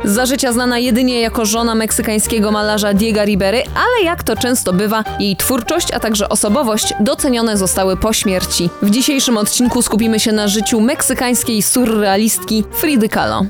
Za życia znana jedynie jako żona meksykańskiego malarza Diego Rivera, ale jak to często bywa, jej twórczość, a także osobowość docenione zostały po śmierci. W dzisiejszym odcinku skupimy się na życiu meksykańskiej surrealistki Fridy Kahlo.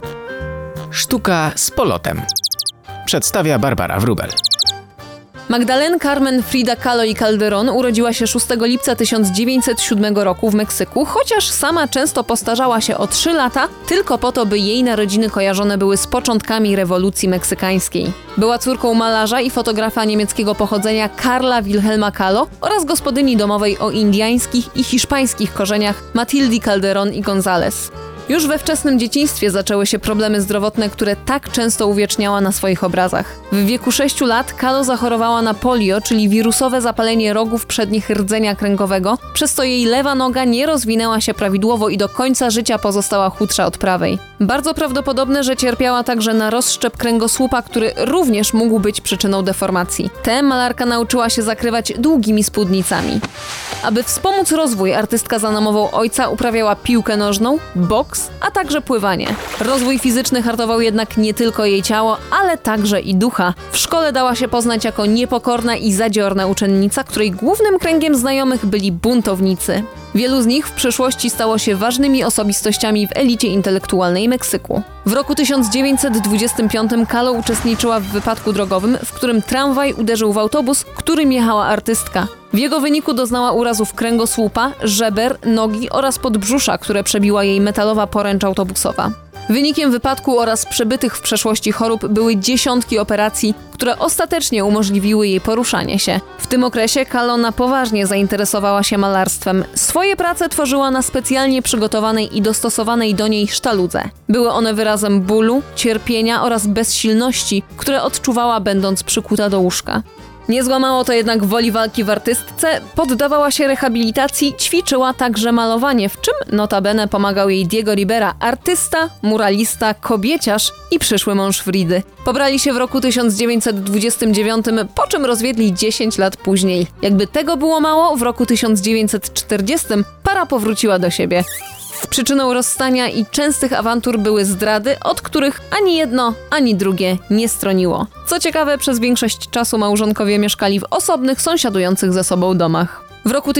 Sztuka z polotem. Przedstawia Barbara Wróbel. Magdalena Carmen Frida Kahlo y Calderón urodziła się 6 lipca 1907 roku w Meksyku, chociaż sama często postarzała się o 3 lata, tylko po to, by jej narodziny kojarzone były z początkami rewolucji meksykańskiej. Była córką malarza i fotografa niemieckiego pochodzenia Karla Wilhelma Kahlo oraz gospodyni domowej o indiańskich i hiszpańskich korzeniach Matildy Calderón y González. Już we wczesnym dzieciństwie zaczęły się problemy zdrowotne, które tak często uwieczniała na swoich obrazach. W wieku 6 lat Kahlo zachorowała na polio, czyli wirusowe zapalenie rogów przednich rdzenia kręgowego, przez co jej lewa noga nie rozwinęła się prawidłowo i do końca życia pozostała chudsza od prawej. Bardzo prawdopodobne, że cierpiała także na rozszczep kręgosłupa, który również mógł być przyczyną deformacji. Tę malarka nauczyła się zakrywać długimi spódnicami. Aby wspomóc rozwój, artystka za namową ojca uprawiała piłkę nożną, boks, a także pływanie. Rozwój fizyczny hartował jednak nie tylko jej ciało, ale także i ducha. W szkole dała się poznać jako niepokorna i zadziorna uczennica, której głównym kręgiem znajomych byli buntownicy. Wielu z nich w przyszłości stało się ważnymi osobistościami w elicie intelektualnej Meksyku. W roku 1925 Kahlo uczestniczyła w wypadku drogowym, w którym tramwaj uderzył w autobus, którym jechała artystka. W jego wyniku doznała urazów kręgosłupa, żeber, nogi oraz podbrzusza, które przebiła jej metalowa poręcz autobusowa. Wynikiem wypadku oraz przebytych w przeszłości chorób były dziesiątki operacji, które ostatecznie umożliwiły jej poruszanie się. W tym okresie Kahlo na poważnie zainteresowała się malarstwem. Swoje prace tworzyła na specjalnie przygotowanej i dostosowanej do niej sztaludze. Były one wyrazem bólu, cierpienia oraz bezsilności, które odczuwała będąc przykuta do łóżka. Nie złamało to jednak woli walki w artystce, poddawała się rehabilitacji, ćwiczyła także malowanie, w czym notabene pomagał jej Diego Rivera, artysta, muralista, kobieciarz i przyszły mąż Fridy. Pobrali się w roku 1929, po czym rozwiedli 10 lat później. Jakby tego było mało, w roku 1940 para powróciła do siebie. Przyczyną rozstania i częstych awantur były zdrady, od których ani jedno, ani drugie nie stroniło. Co ciekawe, przez większość czasu małżonkowie mieszkali w osobnych, sąsiadujących ze sobą domach. W roku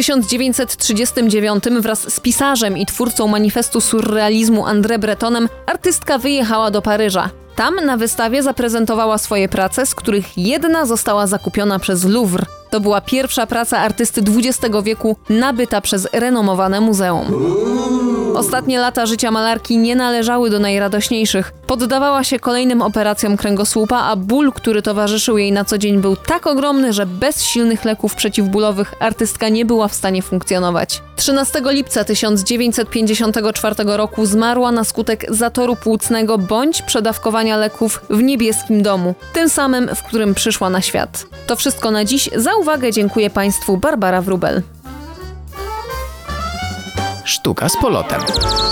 1939 wraz z pisarzem i twórcą manifestu surrealizmu André Bretonem artystka wyjechała do Paryża. Tam na wystawie zaprezentowała swoje prace, z których jedna została zakupiona przez Louvre. To była pierwsza praca artysty XX wieku nabyta przez renomowane muzeum. Ostatnie lata życia malarki nie należały do najradośniejszych. Poddawała się kolejnym operacjom kręgosłupa, a ból, który towarzyszył jej na co dzień, był tak ogromny, że bez silnych leków przeciwbólowych artystka nie była w stanie funkcjonować. 13 lipca 1954 roku zmarła na skutek zatoru płucnego bądź przedawkowania leków w niebieskim domu, tym samym, w którym przyszła na świat. To wszystko na dziś. Za uwagę dziękuję Państwu, Barbara Wróbel. Sztuka z polotem.